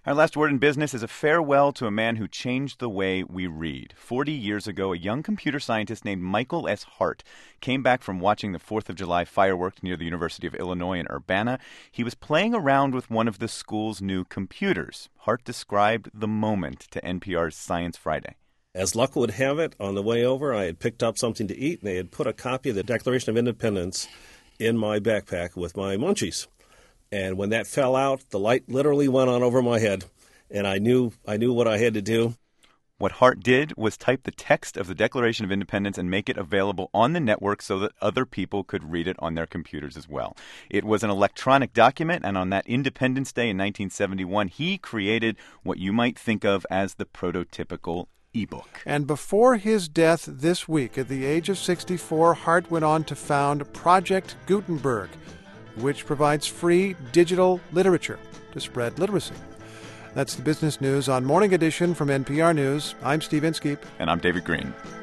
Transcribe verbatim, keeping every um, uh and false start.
Our last word in business is a farewell to a man who changed the way we read. Forty years ago, a young computer scientist named Michael S. Hart came back from watching the fourth of July fireworks near the University of Illinois in Urbana. He was playing around with one of the school's new computers. Hart described the moment to N P R's Science Friday. As luck would have it, on the way over, I had picked up something to eat, and they had put a copy of the Declaration of Independence in my backpack with my munchies. And when that fell out, the light literally went on over my head, and I knew I knew what I had to do. What Hart did was type the text of the Declaration of Independence and make it available on the network so that other people could read it on their computers as well. It was an electronic document, and on that Independence Day in nineteen seventy-one, he created what you might think of as the prototypical ebook. And before his death this week, at the age of sixty-four, Hart went on to found Project Gutenberg, which provides free digital literature to spread literacy. That's the business news on Morning Edition from N P R News. I'm Steve Inskeep. And I'm David Green.